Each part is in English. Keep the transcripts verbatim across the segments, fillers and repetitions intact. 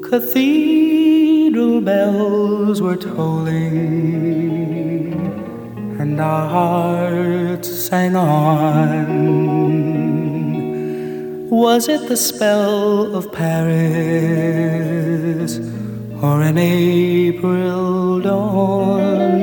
cathedral bells were tolling, and our hearts sang on. Was it the spell of Paris, or an April dawn?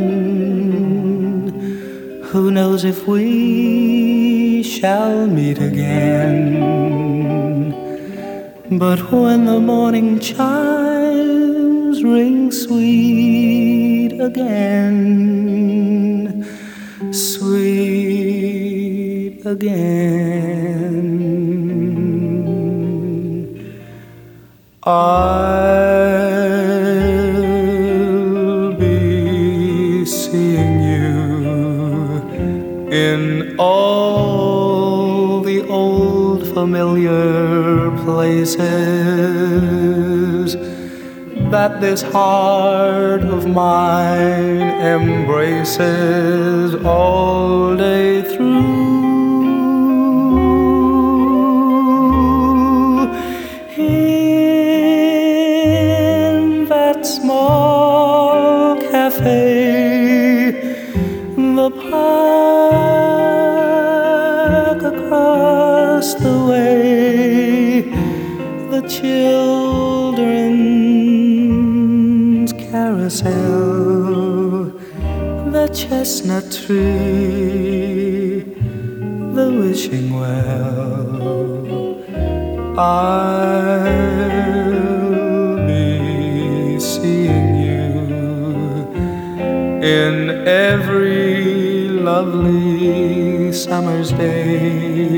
Who knows if we shall meet again? But when the morning chimes ring sweet again, sweet again, I'll be seeing you in all the old familiar places that this heart of mine embraces all day through. In that small cafe, the park across the way, the children's carousel, the chestnut tree, the wishing well, I'll be seeing you in every lovely summer's day,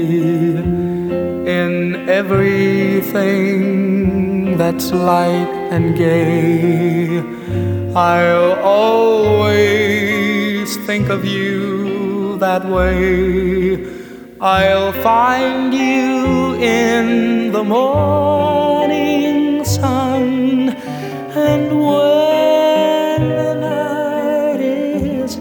in everything that's light and gay. I'll always think of you that way. I'll find you in the morning sun, and when the night is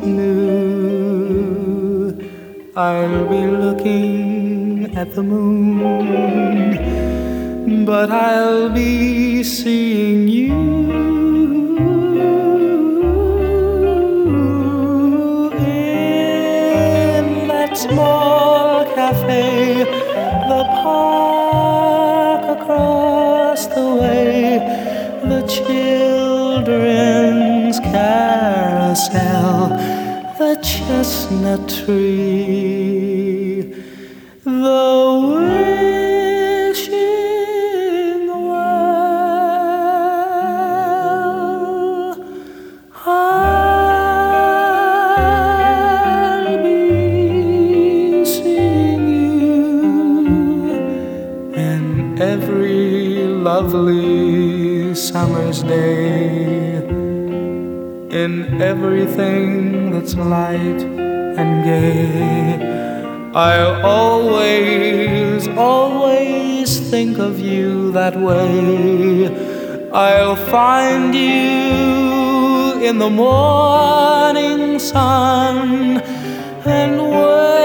new, I'll be looking at the moon, but I'll be seeing you in that small cafe, the park across the way, the children's carousel, the chestnut tree, the wishing well. I'll be seeing you in every lovely summer's day, in everything that's light and gay. I'll always, always think of you that way. I'll find you in the morning sun, and when